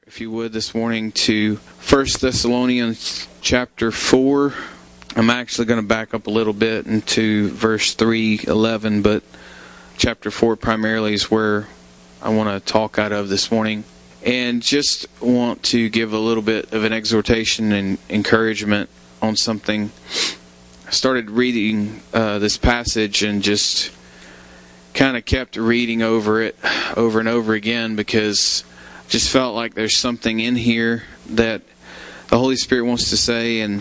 If you would, this morning to 1 Thessalonians chapter 4. I'm actually going to back up a little bit into verse 3:11, but chapter 4 primarily is where I want to talk out of this morning. And just want to give a little bit of an exhortation and encouragement on something. I started reading this passage and just kind of kept reading over it over and over again because just felt like there's something in here that the Holy Spirit wants to say, and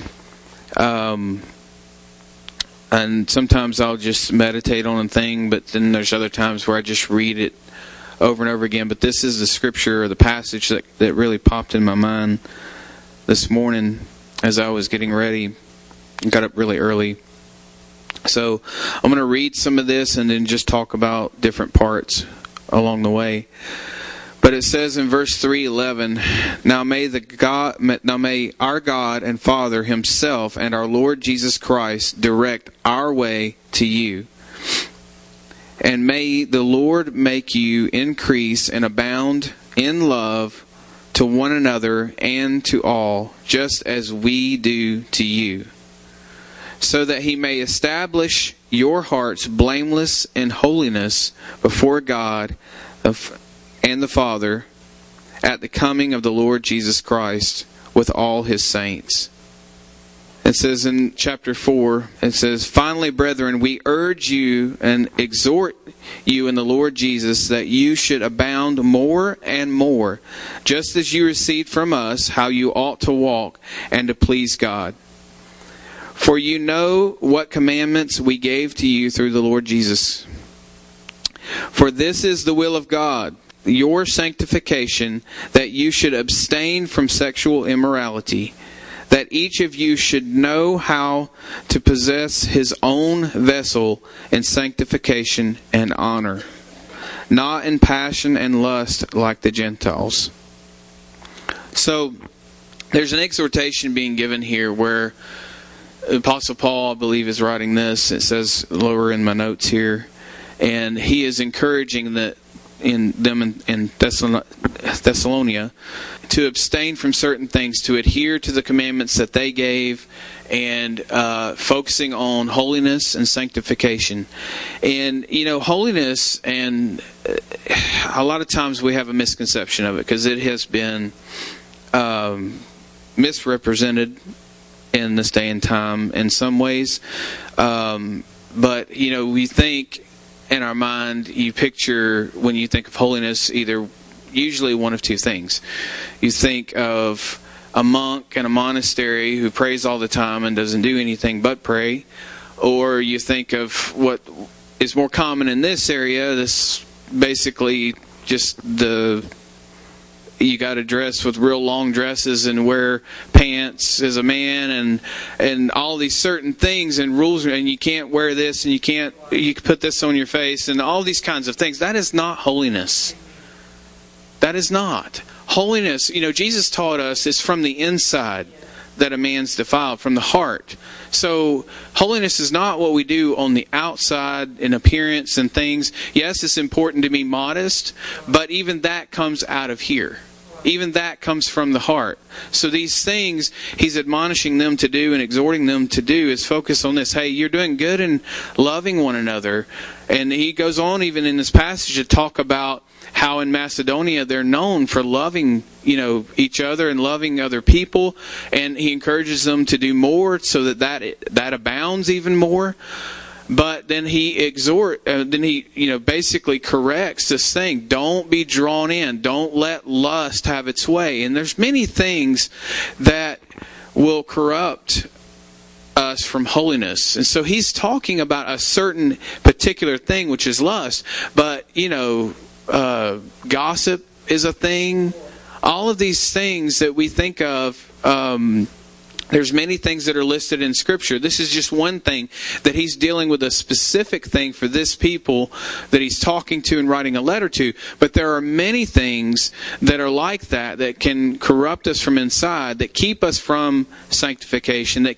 sometimes I'll just meditate on a thing, but then there's other times where I just read it over and over again. But this is the scripture or the passage that really popped in my mind this morning as I was getting ready. Got up really early. So I'm going to read some of this and then just talk about different parts along the way. But it says in verse 3:11, Now may our God and Father Himself and our Lord Jesus Christ direct our way to you. And may the Lord make you increase and abound in love to one another and to all, just as we do to you, so that He may establish your hearts blameless in holiness before God and the Father at the coming of the Lord Jesus Christ with all His saints. It says in chapter 4, it says, Finally, brethren, we urge you and exhort you in the Lord Jesus that you should abound more and more, just as you received from us how you ought to walk and to please God. For you know what commandments we gave to you through the Lord Jesus. For this is the will of God, your sanctification, that you should abstain from sexual immorality, that each of you should know how to possess his own vessel in sanctification and honor, not in passion and lust like the Gentiles. So, there's an exhortation being given here where Apostle Paul, I believe, is writing this. It says lower in my notes here. And he is encouraging them in Thessalonia to abstain from certain things, to adhere to the commandments that they gave, and focusing on holiness and sanctification. And, holiness, and a lot of times we have a misconception of it because it has been misrepresented in this day and time in some ways. But, we think in our mind, you picture, when you think of holiness, usually one of two things. You think of a monk in a monastery who prays all the time and doesn't do anything but pray. Or you think of what is more common in this area, this basically just you got to dress with real long dresses and wear pants as a man and all these certain things and rules, and you can't wear this and you can put this on your face and all these kinds of things. That is not holiness. That is not. Holiness, Jesus taught us, is from the inside that a man's defiled, from the heart. So holiness is not what we do on the outside in appearance and things. Yes, it's important to be modest, but even that comes out of here. Even that comes from the heart. So these things he's admonishing them to do and exhorting them to do is focus on this. Hey, you're doing good in loving one another. And he goes on even in this passage to talk about how in Macedonia they're known for loving, each other and loving other people. And he encourages them to do more so that abounds even more. But then he basically corrects this thing. Don't be drawn in. Don't let lust have its way. And there's many things that will corrupt us from holiness. And so he's talking about a certain particular thing, which is lust. But, gossip is a thing. All of these things that we think of, there's many things that are listed in Scripture. This is just one thing that he's dealing with, a specific thing for this people that he's talking to and writing a letter to. But there are many things that are like that can corrupt us from inside, that keep us from sanctification, that keep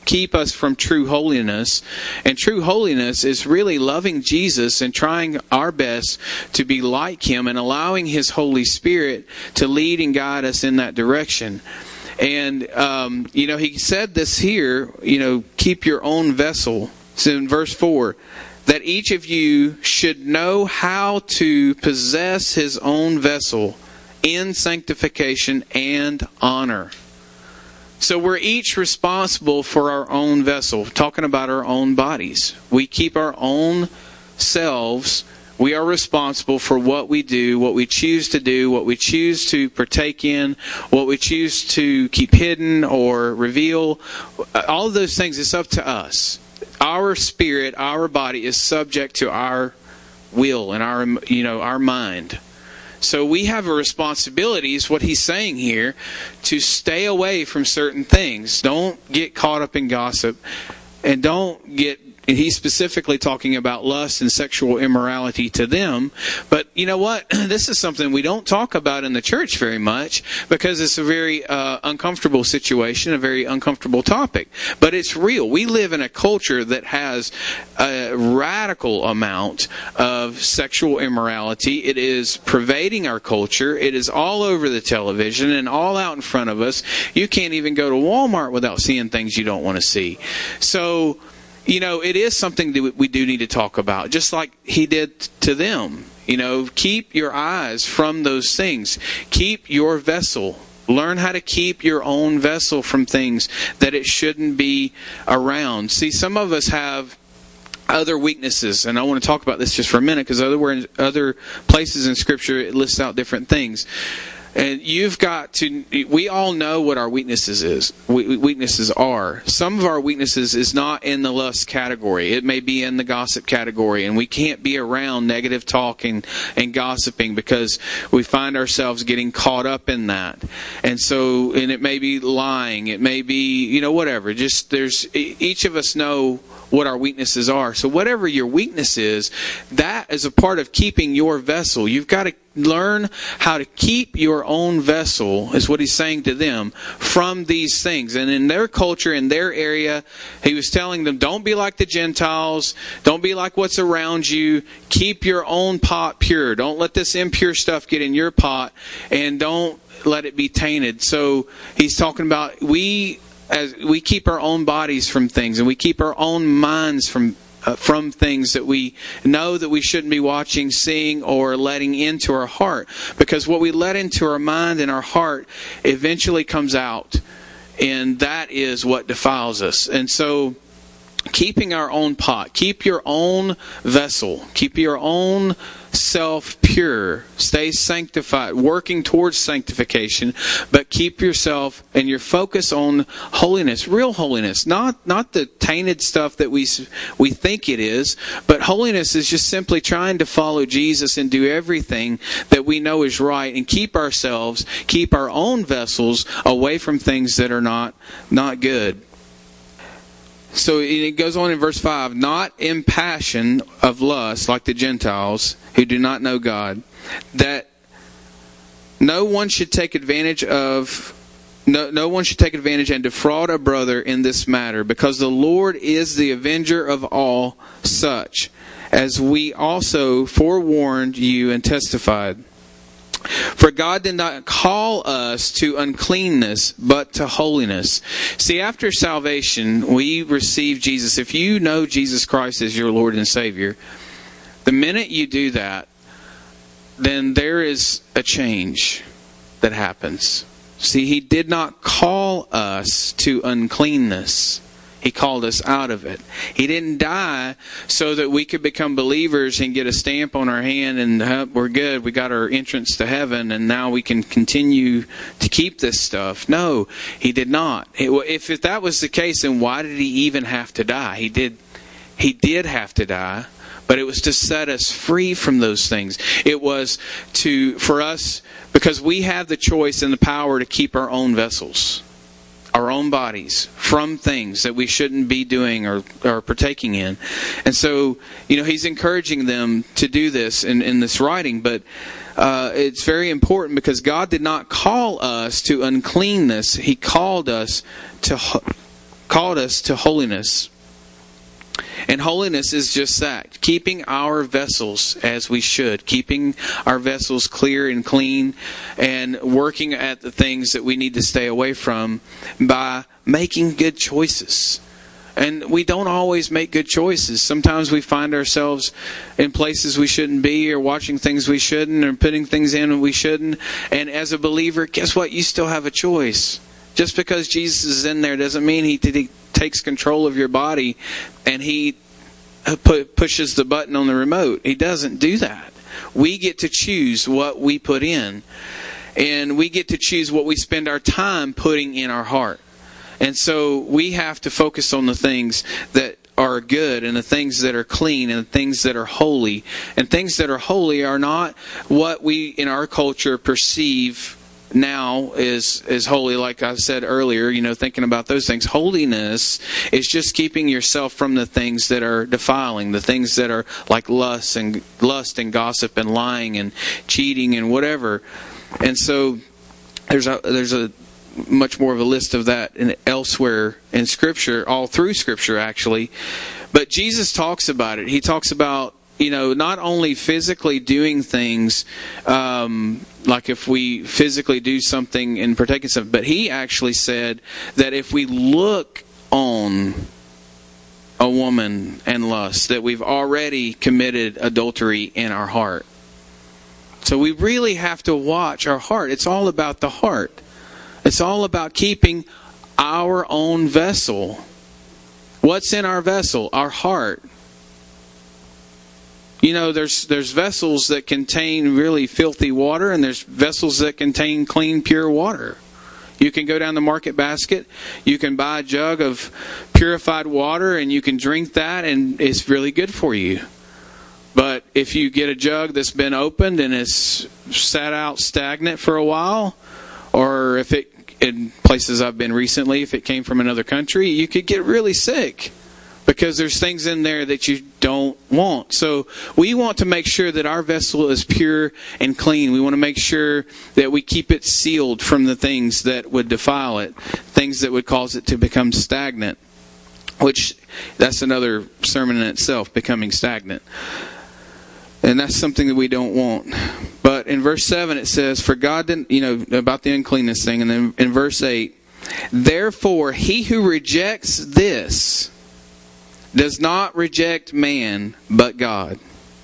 keep us from true holiness. And true holiness is really loving Jesus and trying our best to be like Him and allowing His Holy Spirit to lead and guide us in that direction. And, He said this here, keep your own vessel. So in verse 4, that each of you should know how to possess his own vessel in sanctification and honor. So we're each responsible for our own vessel, talking about our own bodies. We keep our own selves. We are responsible for what we do, what we choose to do, what we choose to partake in, what we choose to keep hidden or reveal. All of those things, it's up to us. Our spirit, our body is subject to our will and our mind. So we have a responsibility, is what he's saying here, to stay away from certain things. Don't get caught up in gossip, and don't get. And he's specifically talking about lust and sexual immorality to them. But you know what? This is something we don't talk about in the church very much because it's a very uncomfortable situation, a very uncomfortable topic. But it's real. We live in a culture that has a radical amount of sexual immorality. It is pervading our culture. It is all over the television and all out in front of us. You can't even go to Walmart without seeing things you don't want to see. So, it is something that we do need to talk about, just like he did to them. Keep your eyes from those things. Keep your vessel. Learn how to keep your own vessel from things that it shouldn't be around. See, some of us have other weaknesses, and I want to talk about this just for a minute because other places in Scripture it lists out different things. And we all know what our weaknesses are. Some of our weaknesses is not in the lust category. It may be in the gossip category. And we can't be around negative talking and gossiping because we find ourselves getting caught up in that. And it may be lying. It may be, whatever. Each of us know what our weaknesses are. So whatever your weakness is, that is a part of keeping your vessel. You've got to learn how to keep your own vessel, is what he's saying to them, from these things. And in their culture, in their area, he was telling them, don't be like the Gentiles. Don't be like what's around you. Keep your own pot pure. Don't let this impure stuff get in your pot, and don't let it be tainted. So he's talking about as we keep our own bodies from things, and we keep our own minds from things that we know that we shouldn't be watching, seeing, or letting into our heart. Because what we let into our mind and our heart eventually comes out, and that is what defiles us. And so, keeping our own pot, keep your own vessel, keep your own self pure, stay sanctified, working towards sanctification, but keep yourself and your focus on holiness, real holiness, not the tainted stuff that we think it is, but holiness is just simply trying to follow Jesus and do everything that we know is right, and keep our own vessels away from things that are not good. So it goes on in verse 5, not in passion of lust like the Gentiles who do not know God, that no one should take advantage and defraud a brother in this matter, because the Lord is the avenger of all such, as we also forewarned you and testified. For God did not call us to uncleanness, but to holiness. See, after salvation, we receive Jesus. If you know Jesus Christ as your Lord and Savior, the minute you do that, then there is a change that happens. See, He did not call us to uncleanness. He called us out of it. He didn't die so that we could become believers and get a stamp on our hand and we're good. We got our entrance to heaven and now we can continue to keep this stuff. No, He did not. If that was the case, then why did He even have to die? He did have to die, but it was to set us free from those things. It was for us, because we have the choice and the power to keep our own vessels, our own bodies, from things that we shouldn't be doing or partaking in. And so, he's encouraging them to do this in this writing, but it's very important because God did not call us to uncleanness. He called us to called us to holiness. And holiness is just that, keeping our vessels as we should, keeping our vessels clear and clean, and working at the things that we need to stay away from by making good choices. And we don't always make good choices. Sometimes we find ourselves in places we shouldn't be, or watching things we shouldn't, or putting things in we shouldn't. And as a believer, guess what? You still have a choice. Just because Jesus is in there doesn't mean He takes control of your body and He pushes the button on the remote. He doesn't do that. We get to choose what we put in. And we get to choose what we spend our time putting in our heart. And so we have to focus on the things that are good, and the things that are clean, and the things that are holy. And things that are holy are not what we in our culture perceive now is holy. Like I said earlier, thinking about those things. Holiness is just keeping yourself from the things that are defiling, the things that are like lust and gossip and lying and cheating and whatever. And so there's a much more of a list of that elsewhere in Scripture, all through Scripture actually. But Jesus talks about it. He talks about not only physically doing things, like if we physically do something and partake in something, but He actually said that if we look on a woman and lust, that we've already committed adultery in our heart. So we really have to watch our heart. It's all about the heart. It's all about keeping our own vessel. What's in our vessel? Our heart. There's vessels that contain really filthy water, and there's vessels that contain clean, pure water. You can go down the market basket, you can buy a jug of purified water, and you can drink that, and it's really good for you. But if you get a jug that's been opened and it's sat out stagnant for a while, or if it, in places I've been recently, if it came from another country, you could get really sick. Because there's things in there that you don't want. So we want to make sure that our vessel is pure and clean. We want to make sure that we keep it sealed from the things that would defile it. Things that would cause it to become stagnant. Which, that's another sermon in itself, becoming stagnant. And that's something that we don't want. But in verse 7 it says, for God didn't, about the uncleanness thing. And then in verse 8, therefore he who rejects this does not reject man, but God,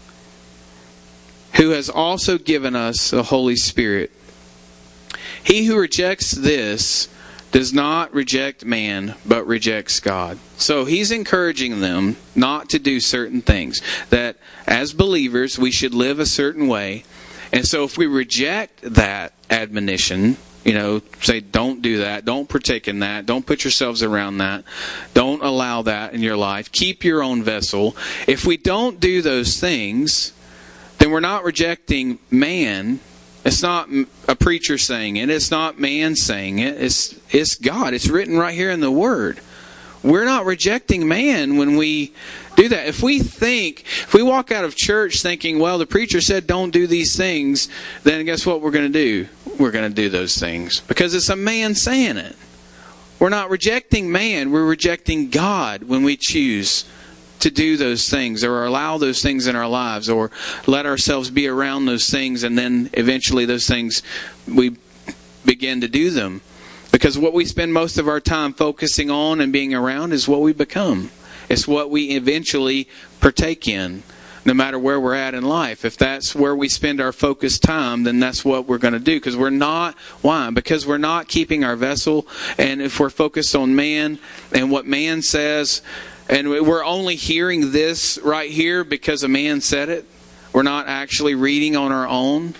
who has also given us the Holy Spirit. He who rejects this does not reject man, but rejects God. So he's encouraging them not to do certain things. That as believers, we should live a certain way. And so if we reject that admonition, say don't do that, don't partake in that, don't put yourselves around that, don't allow that in your life, keep your own vessel. If we don't do those things, then we're not rejecting man. It's not a preacher saying it, it's not man saying it, it's God. It's written right here in the Word. We're not rejecting man when we do that. If we walk out of church thinking, well, the preacher said don't do these things, then guess what we're going to do? We're going to do those things. Because it's a man saying it. We're not rejecting man, we're rejecting God when we choose to do those things or allow those things in our lives or let ourselves be around those things, and then eventually those things, we begin to do them. Because what we spend most of our time focusing on and being around is what we become. It's what we eventually partake in, no matter where we're at in life. If that's where we spend our focused time, then that's what we're going to do. Because we're not, why? Because we're not keeping our vessel. And if we're focused on man and what man says, and we're only hearing this right here because a man said it, we're not actually reading on our own.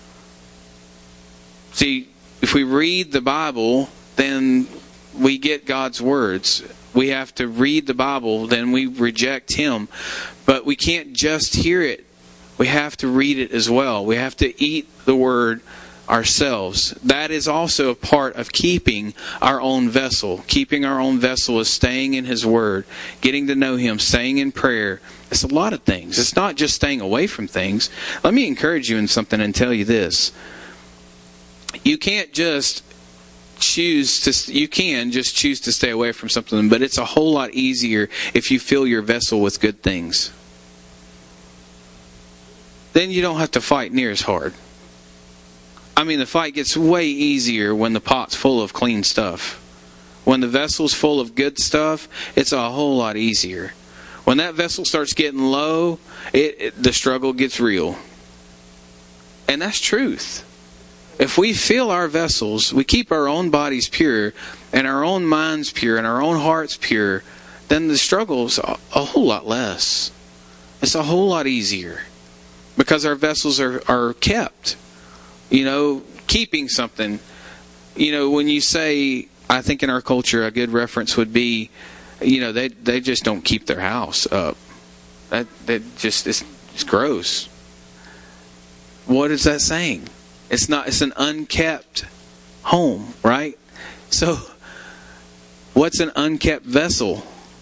See, if we read the Bible, then we get God's words. We have to read the Bible, then we reject Him. But we can't just hear it. We have to read it as well. We have to eat the Word ourselves. That is also a part of keeping our own vessel. Keeping our own vessel is staying in His Word, getting to know Him, staying in prayer. It's a lot of things. It's not just staying away from things. Let me encourage you in something and tell you this. You can't just you can just choose to stay away from something, but it's a whole lot easier if you fill your vessel with good things. Then you don't have to fight near as hard. I mean, the fight gets way easier when the pot's full of clean stuff. When the vessel's full of good stuff, it's a whole lot easier. When that vessel starts getting low, the struggle gets real. And that's truth. If we fill our vessels, we keep our own bodies pure, and our own minds pure, and our own hearts pure, then the struggle's a whole lot less. It's a whole lot easier. Because our vessels are kept. Keeping something. When you say, I think in our culture a good reference would be, they just don't keep their house up. It's gross. What is that saying? It's an unkept home, right? So, what's an unkept vessel?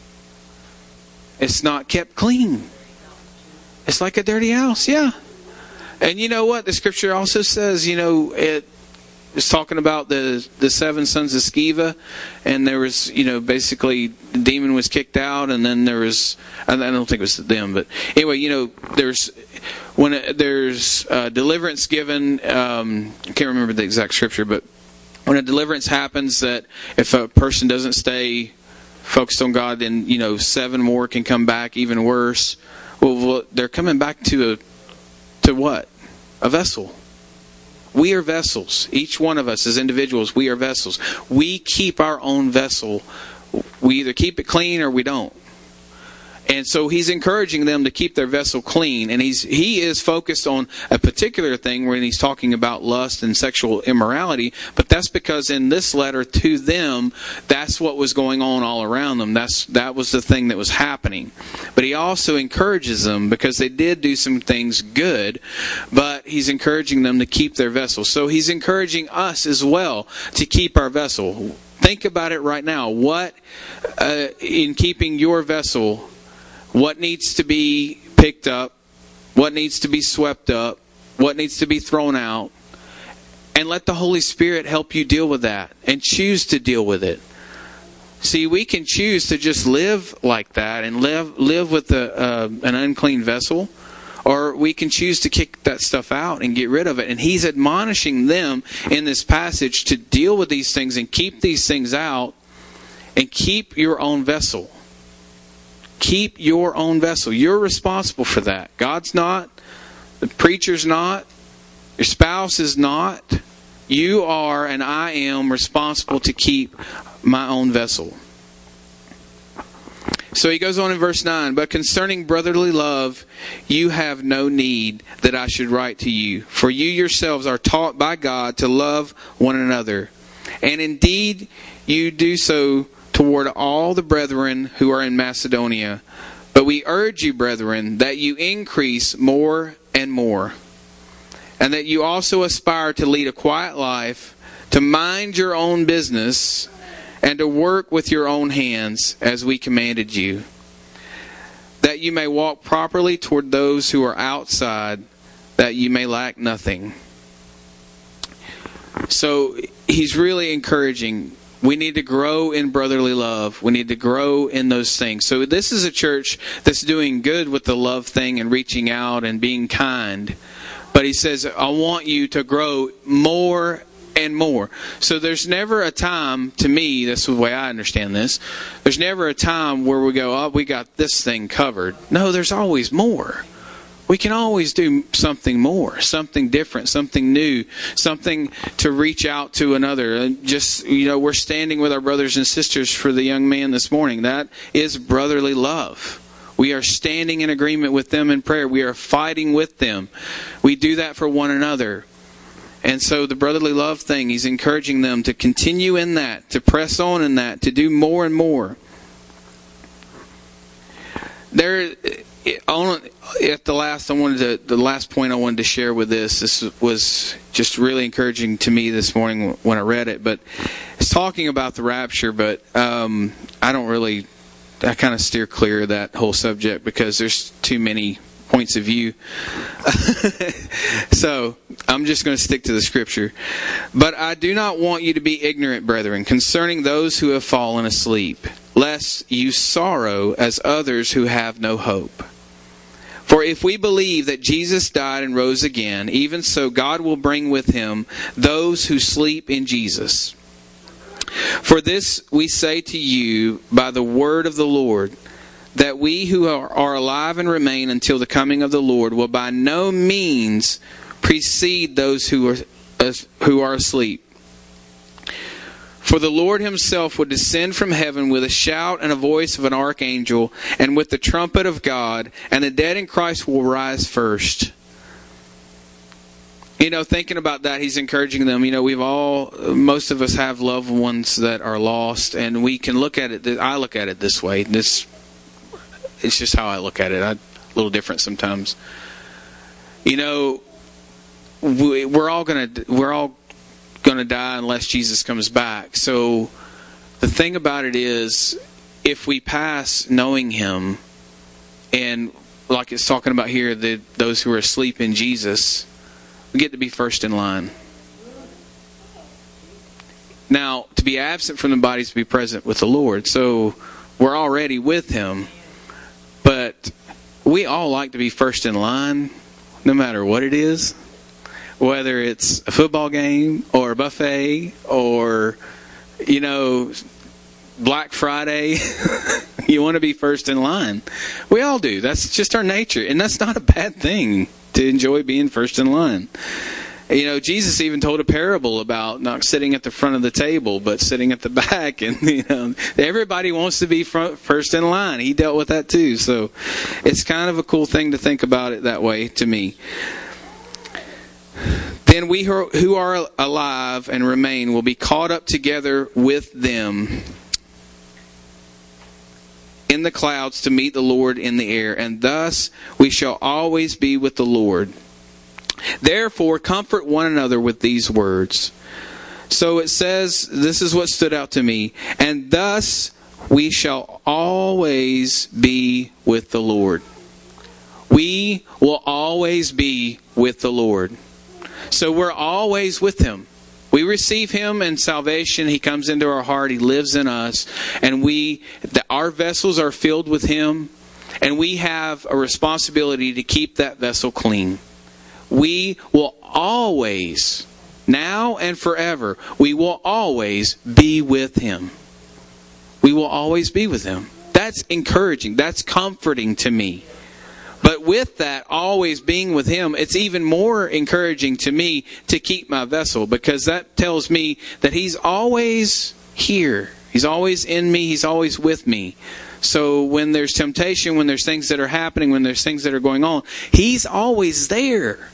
It's not kept clean. It's like a dirty house, yeah. And you know what? The scripture also says, it's talking about the 7 sons of Sceva, and there was, basically the demon was kicked out, and then there was, I don't think it was them, but anyway, there's deliverance given, I can't remember the exact scripture, but when a deliverance happens, that if a person doesn't stay focused on God, then 7 more can come back even worse. Well, they're coming back to what? A vessel. We are vessels. Each one of us as individuals, we are vessels. We keep our own vessel. We either keep it clean or we don't. And so he's encouraging them to keep their vessel clean. And he is focused on a particular thing when he's talking about lust and sexual immorality. But that's because in this letter to them, that's what was going on all around them. That was the thing that was happening. But he also encourages them because they did do some things good. But he's encouraging them to keep their vessel. So he's encouraging us as well to keep our vessel. Think about it right now. What, in keeping your vessel, what needs to be picked up? What needs to be swept up? What needs to be thrown out? And let the Holy Spirit help you deal with that. And choose to deal with it. See, we can choose to just live like that and live with an unclean vessel. Or we can choose to kick that stuff out and get rid of it. And he's admonishing them in this passage to deal with these things and keep these things out. And keep your own vessel. Keep your own vessel. You're responsible for that. God's not. The preacher's not. Your spouse is not. You are and I am responsible to keep my own vessel. So he goes on in verse 9. But concerning brotherly love, you have no need that I should write to you. For you yourselves are taught by God to love one another. And indeed, you do so toward all the brethren who are in Macedonia. But we urge you, brethren, that you increase more and more, and that you also aspire to lead a quiet life, to mind your own business, and to work with your own hands, as we commanded you, that you may walk properly toward those who are outside, that you may lack nothing. So he's really encouraging. We need to grow in brotherly love. We need to grow in those things. So this is a church that's doing good with the love thing and reaching out and being kind. But he says, I want you to grow more and more. So there's never a time, to me, that's the way I understand this, there's never a time where we go, oh, we got this thing covered. No, there's always more. We can always do something more, something different, something new, something to reach out to another. And just, we're standing with our brothers and sisters for the young man this morning. That is brotherly love. We are standing in agreement with them in prayer. We are fighting with them. We do that for one another. And so the brotherly love thing, he's encouraging them to continue in that, to press on in that, to do more and more. At the last point I wanted to share with this was just really encouraging to me this morning when I read it. But it's talking about the rapture, but I kind of steer clear of that whole subject because there's too many points of view. So I'm just going to stick to the scripture. But I do not want you to be ignorant, brethren, concerning those who have fallen asleep, lest you sorrow as others who have no hope. For if we believe that Jesus died and rose again, even so God will bring with him those who sleep in Jesus. For this we say to you by the word of the Lord, that we who are alive and remain until the coming of the Lord will by no means precede those who are asleep. For the Lord himself will descend from heaven with a shout and a voice of an archangel, and with the trumpet of God, and the dead in Christ will rise first. Thinking about that, he's encouraging them. Most of us have loved ones that are lost, and we can look at it. I look at it this way. It's just how I look at it. A little different sometimes. We're all gonna die unless Jesus comes back. So the thing about it is, if we pass knowing him, and like it's talking about here, those who are asleep in Jesus, we get to be first in line. Now, to be absent from the body is to be present with the Lord. So we're already with him, but we all like to be first in line, no matter what it is. Whether it's a football game or a buffet or, Black Friday, you want to be first in line. We all do. That's just our nature. And that's not a bad thing to enjoy being first in line. Jesus even told a parable about not sitting at the front of the table, but sitting at the back. And, everybody wants to be first in line. He dealt with that too. So it's kind of a cool thing to think about it that way to me. Then we who are alive and remain will be caught up together with them in the clouds to meet the Lord in the air, and thus we shall always be with the Lord. Therefore, comfort one another with these words. So it says, this is what stood out to me, and thus we shall always be with the Lord. We will always be with the Lord. So we're always with him. We receive him in salvation. He comes into our heart. He lives in us. And our vessels are filled with him. And we have a responsibility to keep that vessel clean. We will always, now and forever, we will always be with him. We will always be with him. That's encouraging. That's comforting to me. But with that, always being with him, it's even more encouraging to me to keep my vessel, because that tells me that he's always here. He's always in me. He's always with me. So when there's temptation, when there's things that are happening, when there's things that are going on, he's always there.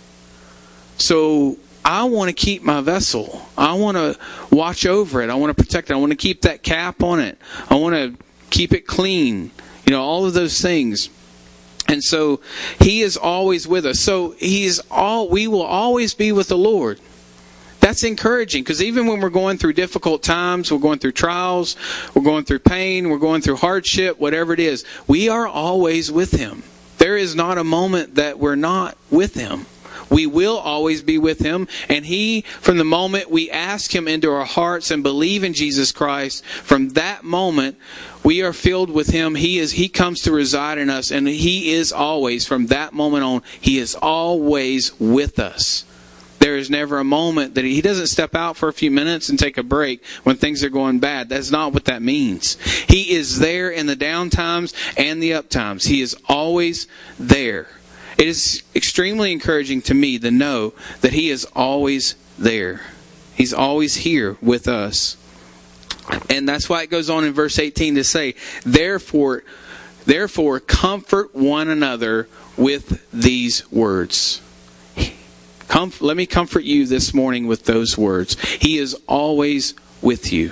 So I want to keep my vessel. I want to watch over it. I want to protect it. I want to keep that cap on it. I want to keep it clean. All of those things. And so he is always with us. So we will always be with the Lord. That's encouraging, because even when we're going through difficult times, we're going through trials, we're going through pain, we're going through hardship, whatever it is, we are always with him. There is not a moment that we're not with him. We will always be with him. And he, from the moment we ask him into our hearts and believe in Jesus Christ, from that moment, we are filled with him. He comes to reside in us, and he is always, from that moment on, he is always with us. There is never a moment that he doesn't step out for a few minutes and take a break when things are going bad. That's not what that means. He is there in the down times and the up times. He is always there. It is extremely encouraging to me to know that he is always there. He's always here with us. And that's why it goes on in verse 18 to say, Therefore, comfort one another with these words. Let me comfort you this morning with those words. He is always with you.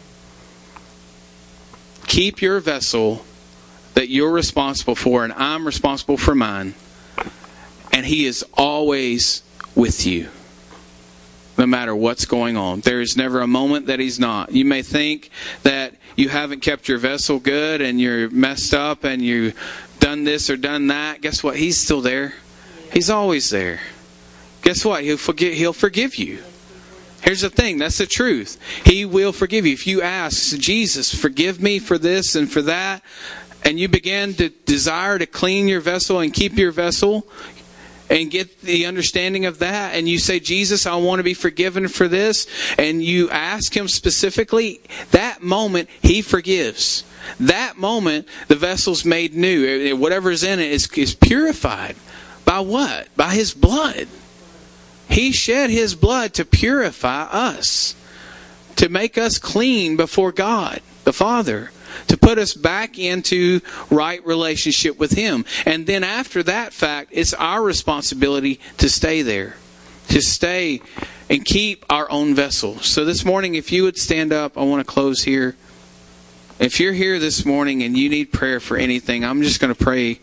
Keep your vessel that you're responsible for, and I'm responsible for mine. And he is always with you, no matter what's going on. There is never a moment that he's not. You may think that you haven't kept your vessel good and you're messed up and you done this or done that, guess what? He's still there. He's always there. Guess what? He'll forgive you. Here's the thing. That's the truth. He will forgive you. If you ask, Jesus, forgive me for this and for that, and you begin to desire to clean your vessel and keep your vessel and get the understanding of that, and you say, Jesus, I want to be forgiven for this, and you ask Him specifically, that moment He forgives. That moment the vessel's made new. Whatever's in it is purified. By what? By His blood. He shed His blood to purify us, to make us clean before God, the Father, to put us back into right relationship with Him. And then after that fact, it's our responsibility to stay there, to stay and keep our own vessel. So this morning, if you would stand up, I want to close here. If you're here this morning and you need prayer for anything, I'm just going to pray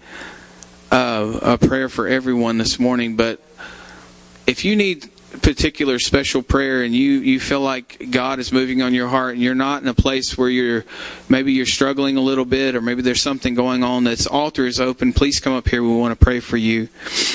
a prayer for everyone this morning. But if you need particular special prayer and you feel like God is moving on your heart and you're not in a place where maybe you're struggling a little bit, or maybe there's something going on, this altar is open, please come up here. We want to pray for you.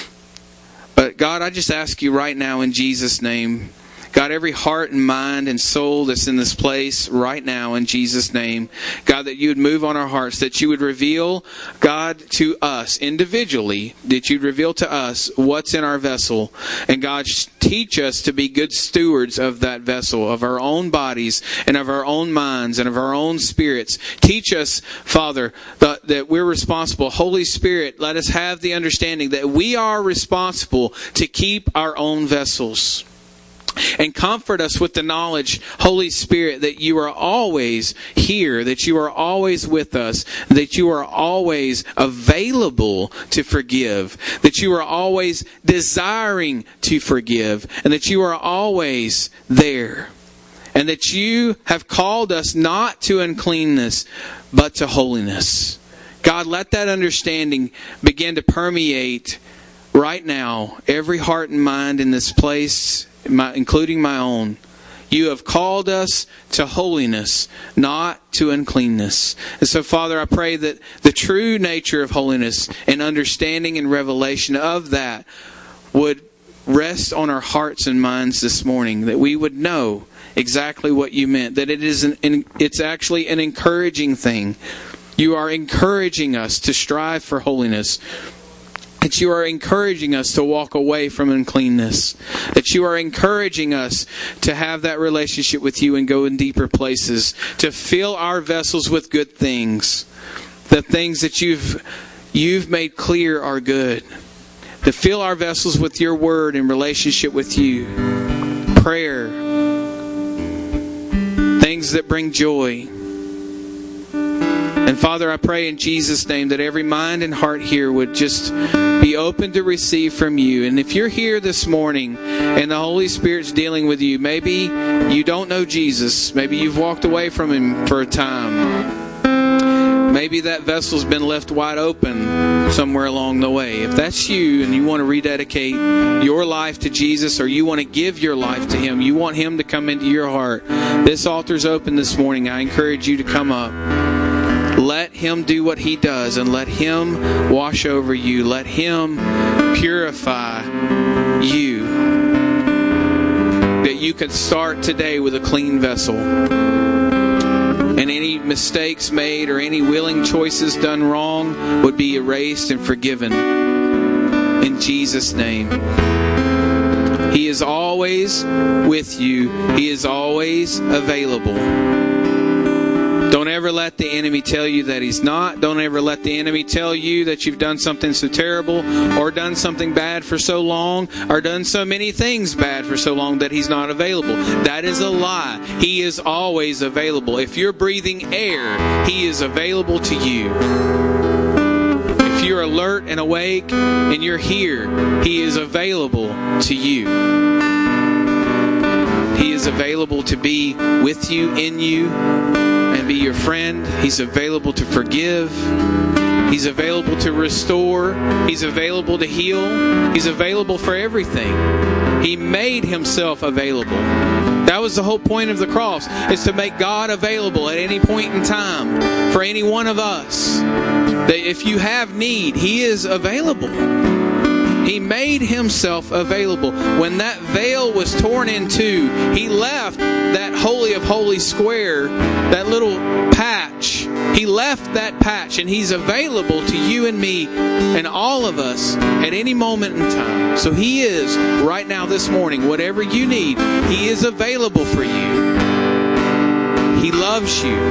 But God, I just ask you right now in Jesus' name, God, every heart and mind and soul that's in this place right now in Jesus' name, God, that you would move on our hearts, that you would reveal, God, to us individually, that you'd reveal to us what's in our vessel. And God, teach us to be good stewards of that vessel, of our own bodies and of our own minds and of our own spirits. Teach us, Father, that we're responsible. Holy Spirit, let us have the understanding that we are responsible to keep our own vessels. And comfort us with the knowledge, Holy Spirit, that you are always here, that you are always with us, that you are always available to forgive, that you are always desiring to forgive, and that you are always there. And that you have called us not to uncleanness, but to holiness. God, let that understanding begin to permeate right now every heart and mind in this place, including my own. You have called us to holiness, not to uncleanness. And so, Father, I pray that the true nature of holiness and understanding and revelation of that would rest on our hearts and minds this morning, that we would know exactly what you meant, that it's actually an encouraging thing. You are encouraging us to strive for holiness. That you are encouraging us to walk away from uncleanness. That you are encouraging us to have that relationship with you and go in deeper places. To fill our vessels with good things. The things that you've made clear are good. To fill our vessels with your word in relationship with you. Prayer. Things that bring joy. And Father, I pray in Jesus' name that every mind and heart here would just be open to receive from you. And if you're here this morning and the Holy Spirit's dealing with you, maybe you don't know Jesus. Maybe you've walked away from Him for a time. Maybe that vessel's been left wide open somewhere along the way. If that's you and you want to rededicate your life to Jesus, or you want to give your life to Him, you want Him to come into your heart, this altar's open this morning. I encourage you to come up. Let Him do what He does, and let Him wash over you. Let Him purify you. That you could start today with a clean vessel. And any mistakes made or any willing choices done wrong would be erased and forgiven. In Jesus' name. He is always with you. He is always available. Don't ever let the enemy tell you that He's not. Don't ever let the enemy tell you that you've done something so terrible, or done something bad for so long, or done so many things bad for so long that He's not available. That is a lie. He is always available. If you're breathing air, He is available to you. If you're alert and awake and you're here, He is available to you. He is available to be with you, in you, and be your friend. He's available to forgive. He's available to restore. He's available to heal. He's available for everything. He made Himself available. That was the whole point of the cross, is to make God available at any point in time for any one of us. That if you have need, He is available. He made Himself available. When that veil was torn in two, He left that Holy of Holies square, that little patch. He left that patch, and He's available to you and me and all of us at any moment in time. So He is, right now this morning, whatever you need, He is available for you. He loves you.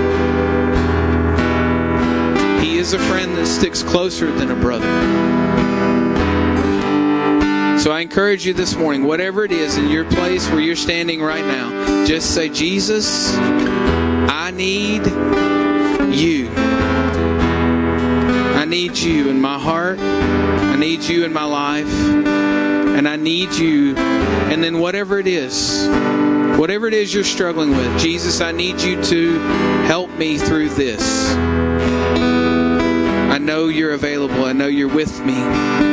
He is a friend that sticks closer than a brother. So I encourage you this morning, whatever it is in your place where you're standing right now, just say, Jesus, I need you. I need you in my heart. I need you in my life. And I need you. And then whatever it is you're struggling with, Jesus, I need you to help me through this. I know you're available. I know you're with me.